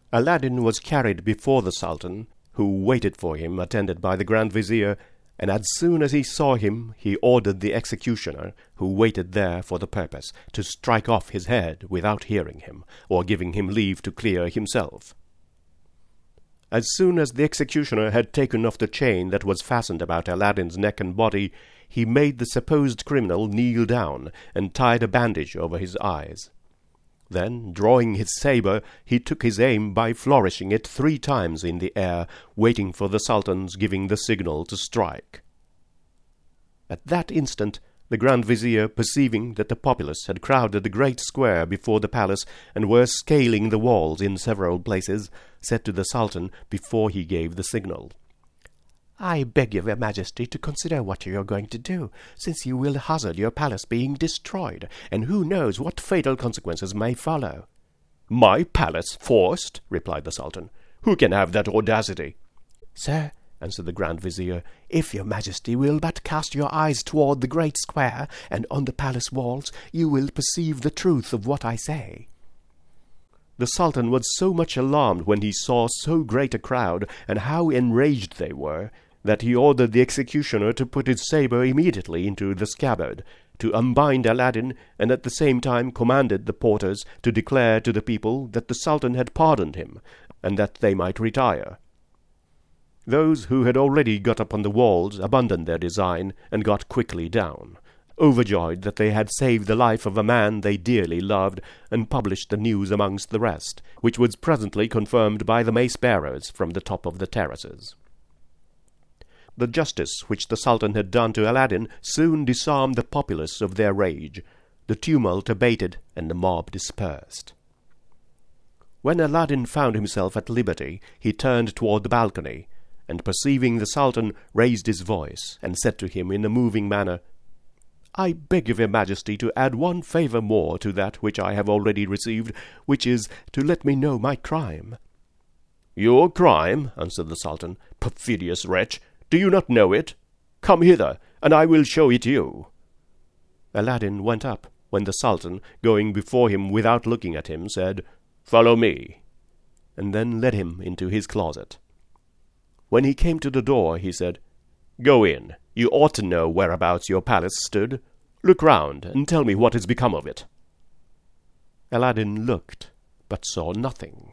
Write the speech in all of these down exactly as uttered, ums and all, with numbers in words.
Aladdin was carried before the Sultan, who waited for him attended by the Grand Vizier, and as soon as he saw him he ordered the executioner, who waited there for the purpose, to strike off his head without hearing him, or giving him leave to clear himself. As soon as the executioner had taken off the chain that was fastened about Aladdin's neck and body, he made the supposed criminal kneel down, and tied a bandage over his eyes. Then, drawing his sabre, he took his aim by flourishing it three times in the air, waiting for the Sultan's giving the signal to strike. At that instant, the Grand Vizier, perceiving that the populace had crowded the great square before the palace, and were scaling the walls in several places, said to the Sultan, before he gave the signal, "I beg of your Majesty to consider what you are going to do, since you will hazard your palace being destroyed, and who knows what fatal consequences may follow." "My palace forced?" replied the Sultan. "Who can have that audacity?" "Sir," answered the Grand Vizier, "if your Majesty will but cast your eyes toward the great square, and on the palace walls, you will perceive the truth of what I say." The Sultan was so much alarmed when he saw so great a crowd, and how enraged they were, that he ordered the executioner to put his sabre immediately into the scabbard, to unbind Aladdin, and at the same time commanded the porters to declare to the people that the Sultan had pardoned him, and that they might retire. Those who had already got up on the walls abandoned their design, and got quickly down, overjoyed that they had saved the life of a man they dearly loved, and published the news amongst the rest, which was presently confirmed by the mace-bearers from the top of the terraces. The justice which the Sultan had done to Aladdin soon disarmed the populace of their rage. The tumult abated, and the mob dispersed. When Aladdin found himself at liberty, he turned toward the balcony, and perceiving the Sultan, raised his voice, and said to him in a moving manner, "I beg of your Majesty to add one favour more to that which I have already received, which is to let me know my crime." "Your crime?" answered the Sultan. "Perfidious wretch! Do you not know it? Come hither, and I will show it you." Aladdin went up, when the Sultan, going before him without looking at him, said, "Follow me," and then led him into his closet. When he came to the door, he said, "Go in. You ought to know whereabouts your palace stood. Look round, and tell me what has become of it." Aladdin looked, but saw nothing.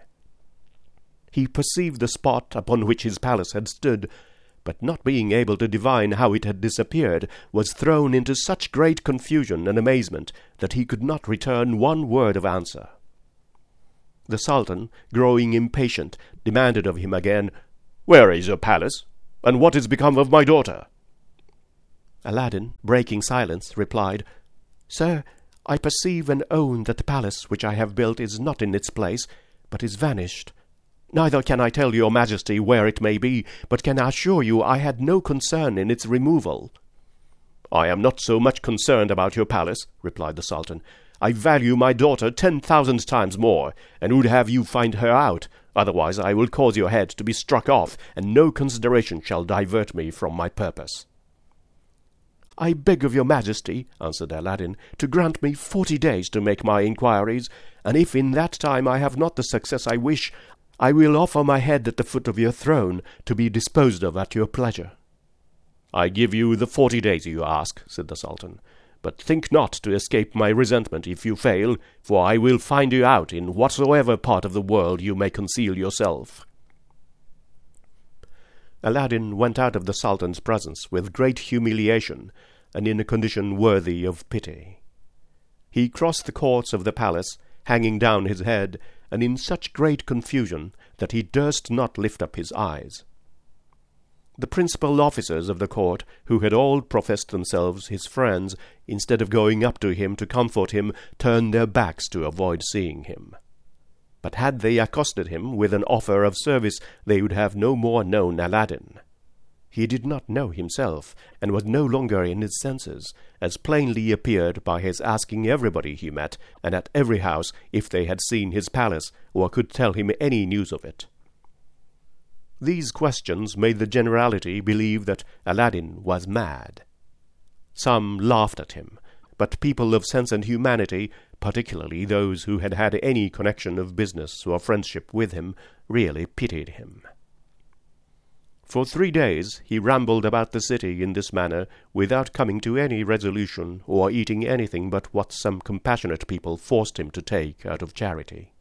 He perceived the spot upon which his palace had stood, but not being able to divine how it had disappeared, was thrown into such great confusion and amazement that he could not return one word of answer. The Sultan, growing impatient, demanded of him again, "Where is your palace? And what is become of my daughter?" Aladdin, breaking silence, replied, "Sir, I perceive and own that the palace which I have built is not in its place, but is vanished. Neither can I tell your Majesty where it may be, but can assure you I had no concern in its removal." "I am not so much concerned about your palace," replied the Sultan. "I value my daughter ten thousand times more, and would have you find her out. Otherwise I will cause your head to be struck off, and no consideration shall divert me from my purpose." "I beg of your Majesty," answered Aladdin, "to grant me forty days to make my inquiries, and if in that time I have not the success I wish, I will offer my head at the foot of your throne, to be disposed of at your pleasure." "I give you the forty days you ask," said the Sultan, "but think not to escape my resentment if you fail, for I will find you out in whatsoever part of the world you may conceal yourself." Aladdin went out of the Sultan's presence with great humiliation, and in a condition worthy of pity. He crossed the courts of the palace, hanging down his head, and in such great confusion that he durst not lift up his eyes. The principal officers of the court, who had all professed themselves his friends, instead of going up to him to comfort him, turned their backs to avoid seeing him. But had they accosted him with an offer of service, they would have no more known Aladdin. He did not know himself, and was no longer in his senses, as plainly appeared by his asking everybody he met, and at every house, if they had seen his palace, or could tell him any news of it. These questions made the generality believe that Aladdin was mad. Some laughed at him, but people of sense and humanity, particularly those who had had any connection of business or friendship with him, really pitied him. For three days he rambled about the city in this manner, without coming to any resolution, or eating anything but what some compassionate people forced him to take out of charity.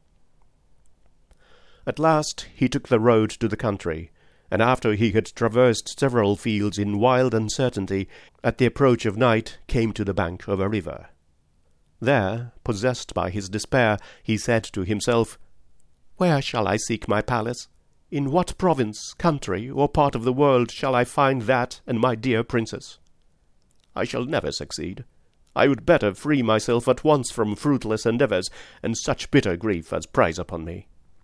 At last he took the road to the country, and after he had traversed several fields in wild uncertainty, at the approach of night came to the bank of a river. There, possessed by his despair, he said to himself, "Where shall I seek my palace? In what province, country, or part of the world shall I find that and my dear princess? I shall never succeed. I would better free myself at once from fruitless endeavours, and such bitter grief as preys upon me."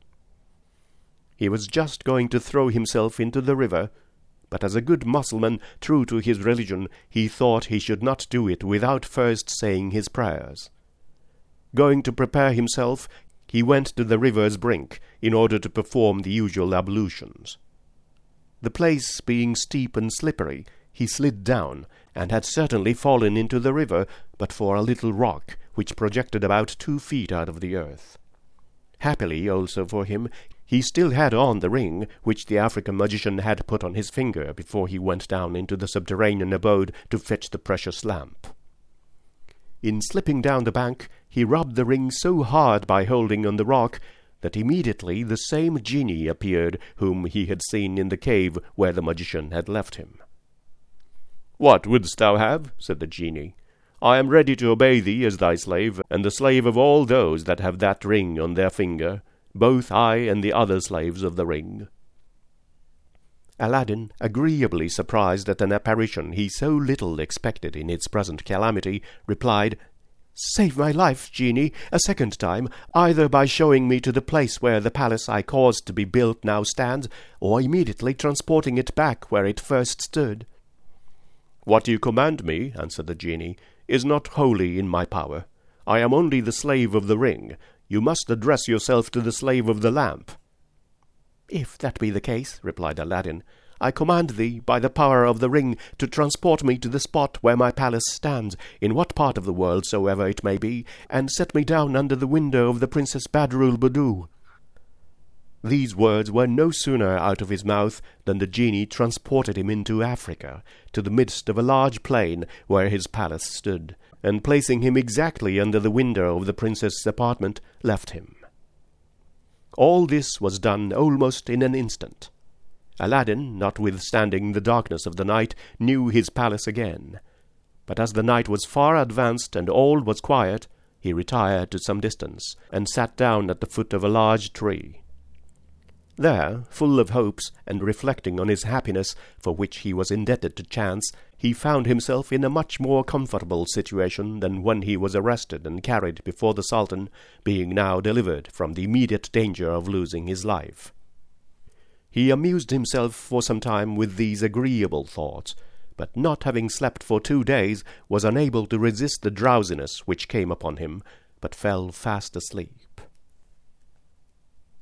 He was just going to throw himself into the river, but as a good Mussulman, true to his religion, he thought he should not do it without first saying his prayers. Going to prepare himself, he went to the river's brink, in order to perform the usual ablutions. The place being steep and slippery, he slid down, and had certainly fallen into the river, but for a little rock, which projected about two feet out of the earth. Happily also for him, he still had on the ring which the African magician had put on his finger before he went down into the subterranean abode to fetch the precious lamp. In slipping down the bank, he rubbed the ring so hard by holding on the rock that immediately the same genie appeared whom he had seen in the cave where the magician had left him. "What wouldst thou have?" said the genie. "I am ready to obey thee as thy slave, and the slave of all those that have that ring on their finger, both I and the other slaves of the ring." Aladdin, agreeably surprised at an apparition he so little expected in its present calamity, replied, "Save my life, genie, a second time, either by showing me to the place where the palace I caused to be built now stands, or immediately transporting it back where it first stood." "What you command me," answered the genie, "is not wholly in my power. I am only the slave of the ring. You must address yourself to the slave of the lamp." "If that be the case," replied Aladdin, "I command thee, by the power of the ring, to transport me to the spot where my palace stands, in what part of the world soever it may be, and set me down under the window of the Princess Badroul Buddou." These words were no sooner out of his mouth than the genie transported him into Africa, to the midst of a large plain where his palace stood, and placing him exactly under the window of the princess's apartment, left him. All this was done almost in an instant. Aladdin, notwithstanding the darkness of the night, knew his palace again. But as the night was far advanced and all was quiet, he retired to some distance, and sat down at the foot of a large tree. There, full of hopes, and reflecting on his happiness, for which he was indebted to chance, he found himself in a much more comfortable situation than when he was arrested and carried before the Sultan, being now delivered from the immediate danger of losing his life. He amused himself for some time with these agreeable thoughts, but not having slept for two days, was unable to resist the drowsiness which came upon him, but fell fast asleep.